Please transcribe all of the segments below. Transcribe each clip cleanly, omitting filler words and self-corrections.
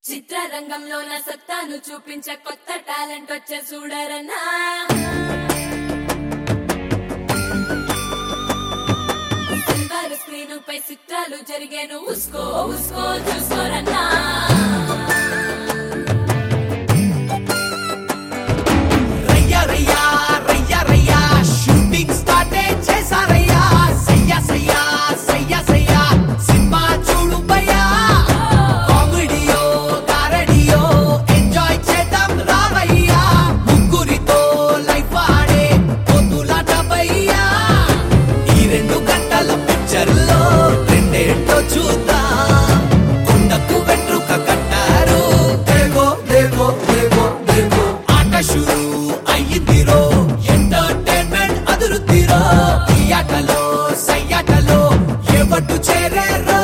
చిత్రరంగంలో నా సత్తాను చూపించే కొత్త టాలెంట్ వచ్చే చూడరన్నా. సిల్వర్ స్క్రీన్ పై చిత్రాలు జరిగేను ఉస్కో ఉస్కో చూసుకోరన్నా. రయ్యా రయ్యా రయ్యా రయ్యా షూటింగ్ స్టార్ట్ చేసారయ్యా. సయ్యా సయ్యా సయ్యా సయ్యా సినిమా చూడు భయ్యా. కామెడీయో కారడియో ఎంజాయ్ చేద్దాం రావయ్యా. ముగ్గురితో లైఫ్ ఆడే పొద్దులాట భయ్యా. ఈ 2 గంటల పిక్చర్లో రెండేంటో చూద్దాం. కొండకు వెంట్రుక కట్టారు దేగో దేగో దేగో దేగో. ఆట షురు అయ్యిందిరో ఎంటర్టైన్మెంట్ అదురుద్దిరో. ఈ ఆటలో సయ్యాటలో ఎవట్టు చేరేరో.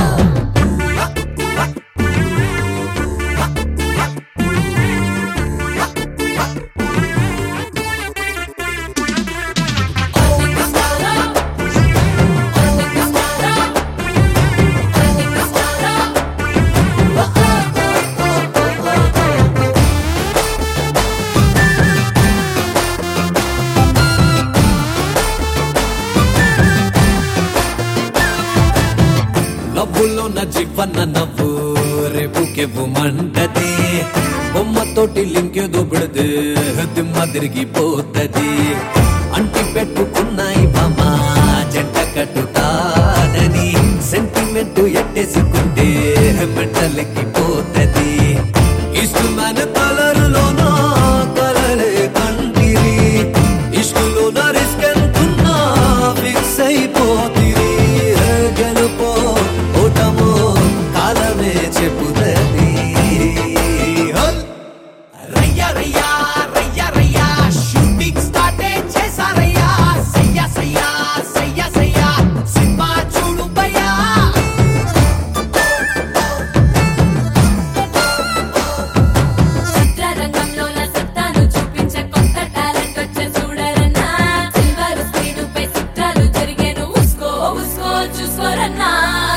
నవ్వులో నా జీవన్న నవ్వు రేపుకెవ్వు మంటది. బొమ్మతోటి లింకేదో బిడదు దిమ్మ తిరిగిపోతది. అంటి పెట్టుకున్నాయి బామ్మ జంట కట్టుతానని. సెంటిమెంట్ ఎట్టేసుకుంటే మెంటలెక్కిపోతది. ఇష్టమైన కలరులోనా కలలే కంటిరి. ఇష్టంలోన రిస్క్ ఎంతున్నా ఫిక్స్ అయిపోతిరి. గెలుపో ఓటమో కాలమే చెప్పుతది. రయ్యా రయ్యా రయ్యా రయ్యా షూటింగ్ స్టార్ట్ చేసారయ్యా. సయ్యా సయ్యా సయ్యా సయ్యా సినిమా చూడు భయ్యా. చిత్రరంగంలో నా సత్తాను చూపించే కొత్త టాలెంట్ వచ్చే చూడరన్నా. సిల్వర్ స్క్రీన్ పై చిత్రాలు జరిగేను ఉస్కో ఉస్కో చూసుకోరన్నా.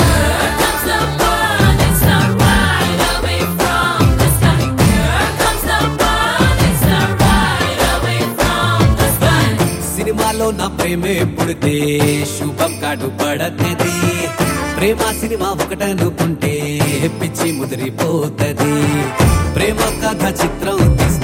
సినిమాలో నా ప్రేమే పుడితే శుభం కాడు పడతది. ప్రేమ సినిమా ఒకటనుకుంటే పిచ్చి ముదిరిపోతది. ప్రేమ కథ చిత్రం తీస్తే